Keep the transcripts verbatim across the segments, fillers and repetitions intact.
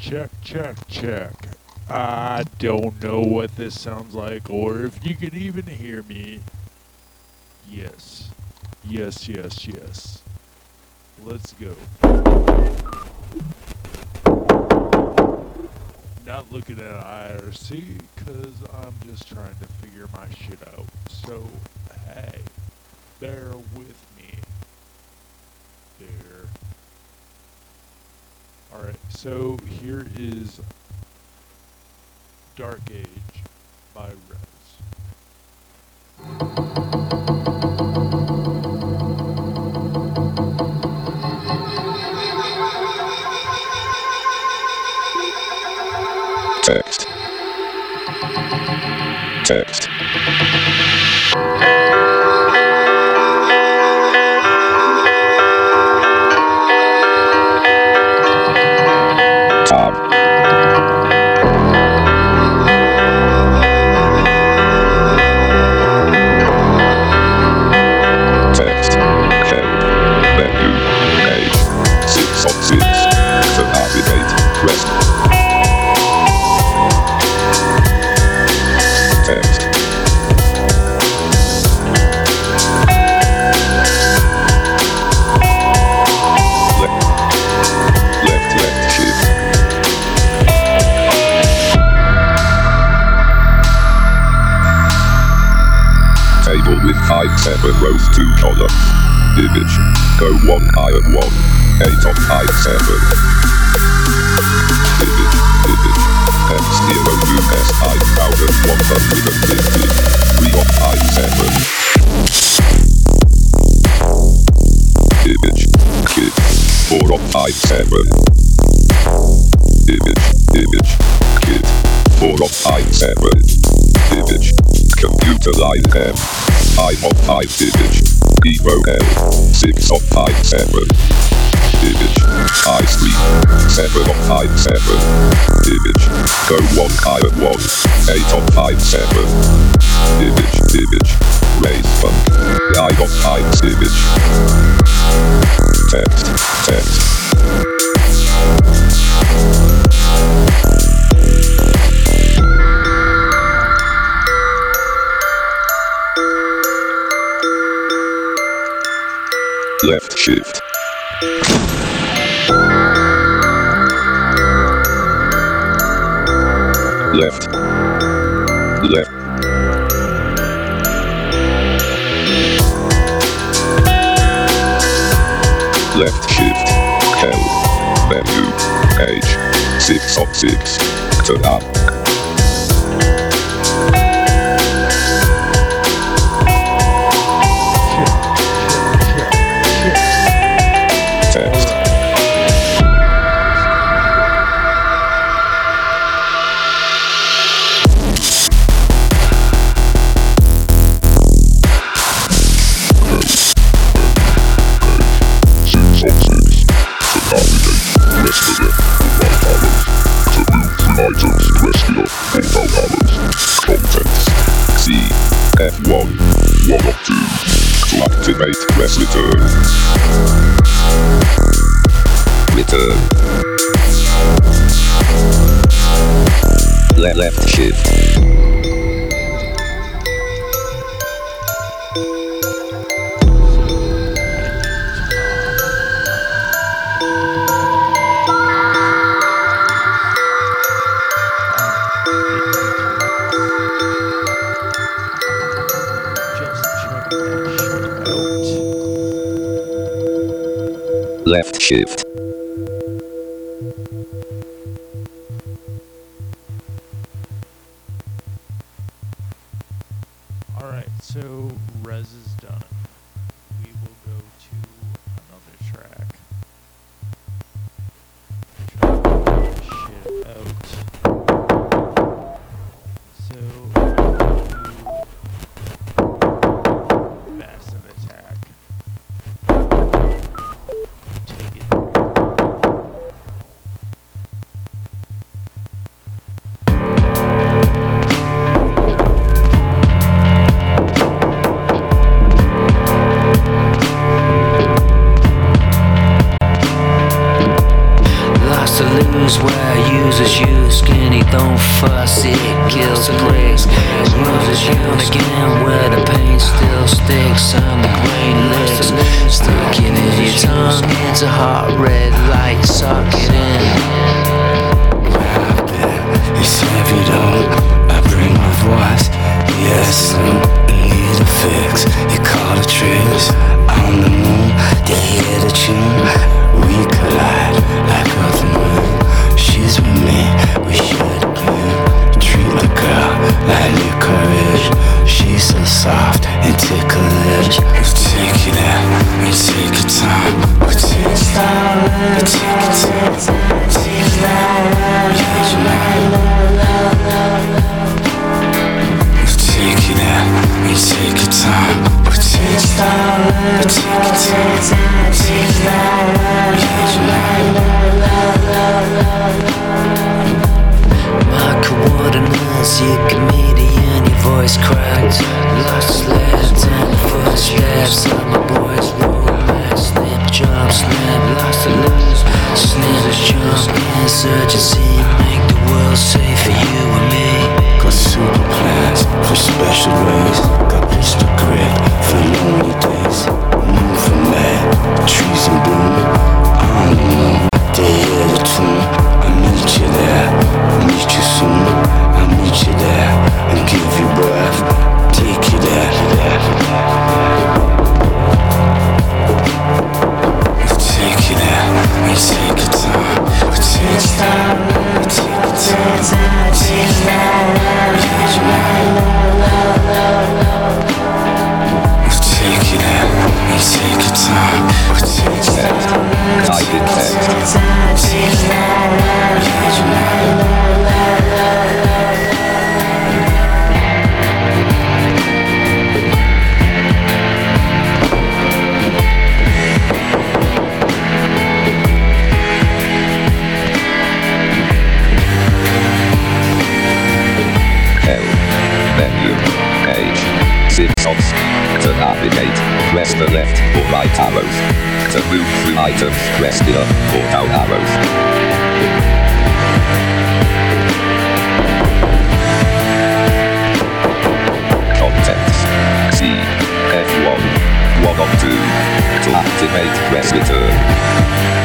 Check, check, check. I don't know what this sounds like or if you can even hear me. Yes. Yes, yes, yes. Let's go. Not looking at I R C because I'm just trying to figure my shit out. So, hey, bear with me. There. Alright, so here is Dark Age by Rez. Text. Text. Tab. Text. Help. Menu. Page. Six of six. To navigate. Rest. Text. Left. Left, left, shift. Table with five, seven rows, two columns. Image. Go one higher one. Eight of five, seven. Image. Image. X zero U S five thousand one hundred fifty. Three of five, seven. Image. Kid. Four of five, seven. Image. Image. Kid. Four of five, seven. Image. Computer line M. Five of five. Image. Evo L. Six of five, seven. Image. I three. Seven of five, seven. Image. Go one higher one. Eight of five, seven. Image. Image. Raise funk. Nine of five. Image. Text. Text. Left shift. Left. Left. Left shift. Help. Menu. Page. Six of six. Turn up. Text. F one, one of two. To activate, press return. Return. Le left shift. Left shift. Alright, so Rez is done. We will go to another track. Try to get this shit out. So, massive attack. Take it. bricks. Roses young again where the paint still sticks on the green lips. Sticking in your tongue, it's a hot red light, suck it in. It's heavy though, I bring my voice. Yes, Lou, need a fix. You call the tricks on the moon, they hear the tune. We collide like earth and moon. She's with me, we share the pain. Treat the girl like licorice. She's so soft and ticklish. We take it out, we take your time. We take it down, we take it down. Take it down, yeah, you know. We take it out, we take your time. We take it down, we take it down. Take it down, yeah, you know. My coordinates, you give me the end, your voice cracked. Lost left and footsteps of my boys romance. Snip, jump, snap, lost to lose. Snip, jump, insurgency. Make the world safe for you and me. Got super plans for special ways. Got pistol grip for lonely days. Move for mad, trees in bloom. On the moon, they hear the tune. I meet you there, meet you soon. I meet you there and give you breath. Take you there. We take you there, we take your time. We take it down, we take it down. Take it down, yeah, you know. We take you there, we take your time. We take it down, we take it down. Take it down, yeah, you know. Six of to navigate, press the left or right arrows. To move through items, press the up or down arrows. Contents C F one one of two. To activate, press return.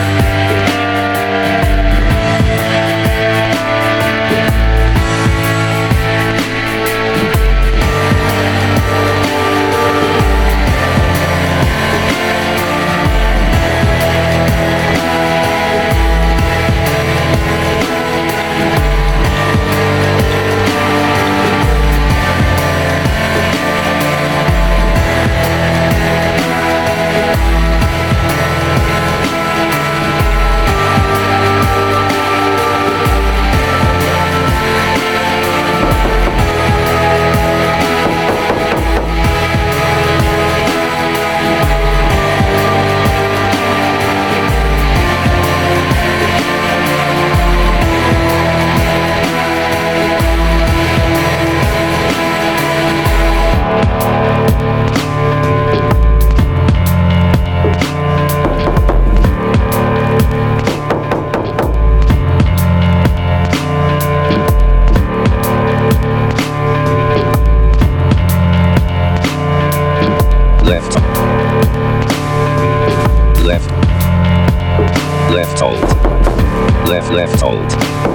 Left hold.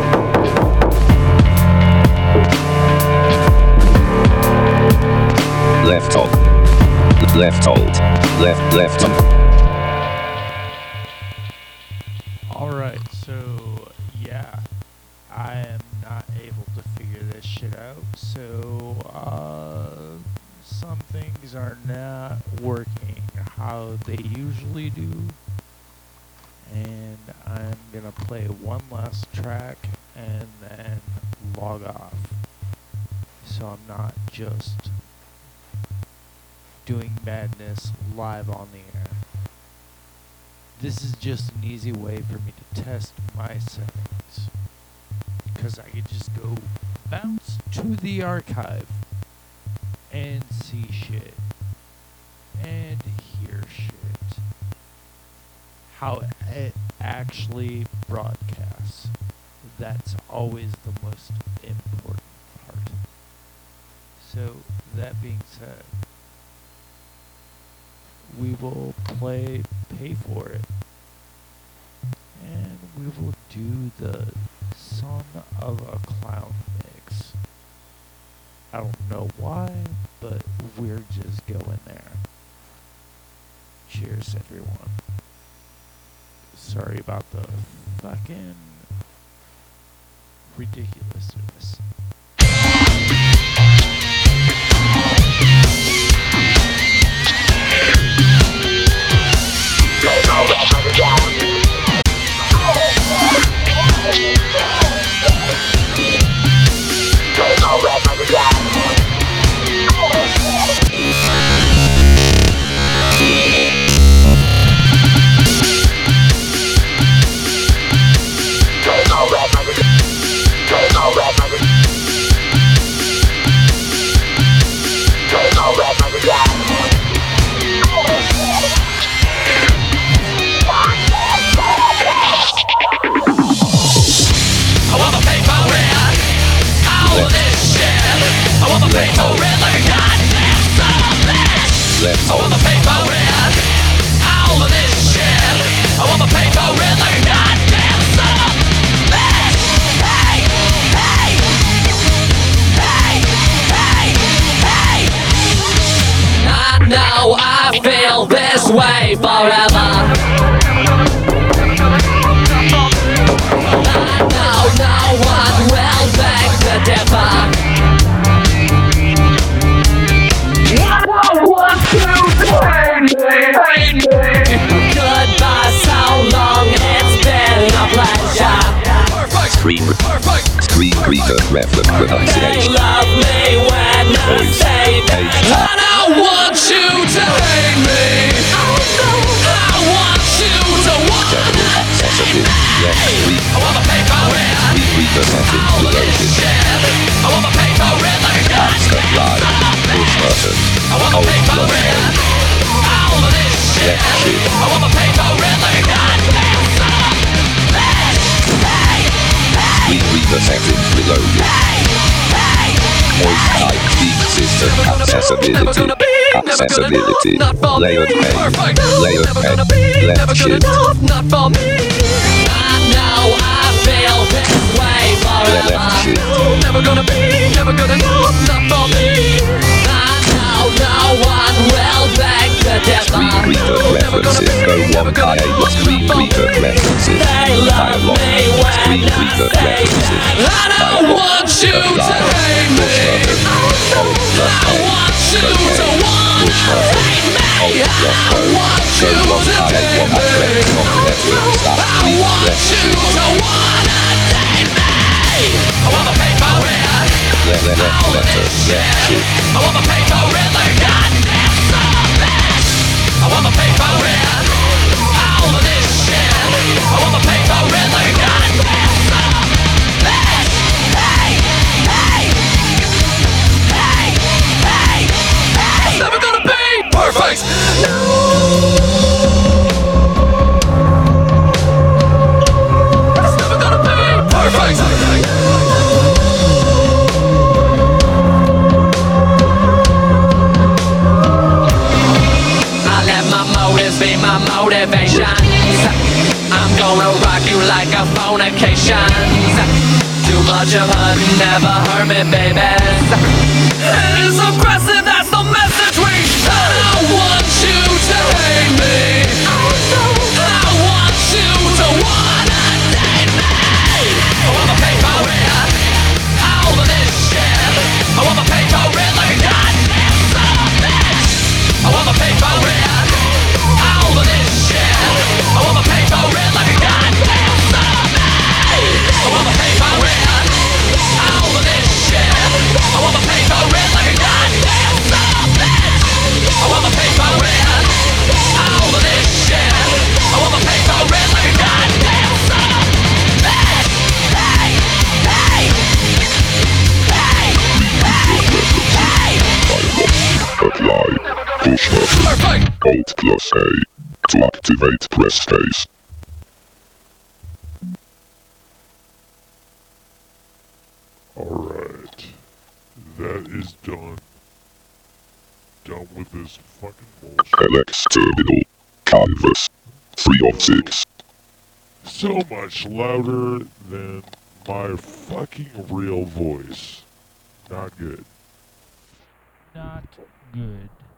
Left hold. Left hold. Left left hold. Alright, so yeah, I am not able to figure this shit out. So uh some things are not working how they usually do. And I'm gonna play one last track and then log off, so I'm not just doing madness live on the air. This is just an easy way for me to test my settings, because I can just go bounce to the archive and see shit and hear shit. How it actually broadcasts. That's always the most important part. So, that being said, we will play Pay For It. And we will do the Son of a Clown mix. I don't know why, but we're just going there. Cheers, everyone. Sorry about the fucking ridiculousness. Way forever. No, no one will beg to differ. I want to hate me. Goodbye, so long, it's been a pleasure. Screen, screen reader reference They pronunciation. love me when I Voice, say that. age, I don't want you to hate me. I want you to want General accessible. Left screen. I wanna pay for it. Screen reader settings reloaded. I wanna pay for it like a god. Access live. Push button. I wanna Hold pay for plus it. hold. All of this shit. Left shift. I wanna pay for it like a goddamn son. Screen reader settings reloaded. Voice type speak system accessibility. Accessibility. Layered pane. Layered pane. Left shift. Not for me. I know I feel this way Left forever. shift. Never gonna be, never gonna know, not for me. I know no one will beg to Screen differ. reader references. Go one I A. Screen reader references. They love Dialogue. me Screen when I reader say references. that. I don't want you to Apply. hate me. Push button. Hold plus I hold. want you to Okay. want Push button. Hold plus I hold. want Go you one to I A. hate One me. aspect of network stop. I Screen want left you shift. to wanna date me. I wanna pay for it. Left left left letter. Left shift. I wanna pay for it like a goddamn son of a bitch. I wanna pay for it. All of this shit. I wanna pay for it like a goddamn son of a bitch. Hey, hey, hey, hey, hey. It's never gonna be perfect. No. It's never gonna be perfect. I let my motives be my motivations. I'm gonna rock you like a fornication. Too much of hurt never hurt me, baby. It is aggressive, that's the message we send. I want you to hate me. I want you to wanna date me. I wanna pay for it. All of this shit. I wanna pay for it like a goddamn son of a bitch. I wanna pay for it. All of this shit. I wanna pay for it like a goddamn son of a bitch. I wanna pay for it. All of this shit. I wanna pay for it like a goddamn son of a bitch. I wanna pay for it. All of this shit. I wanna pay for it like a goddamn son of a bitch. Hey, hey, hey, hey, hey. Apply. Push button. Perfect. Alt plus A. To activate, press space. Alright. That is is done. Done with this fucking bullshit. Alex Terminal. Canvas. three of six. So much louder than my fucking real voice. Not good. Not good.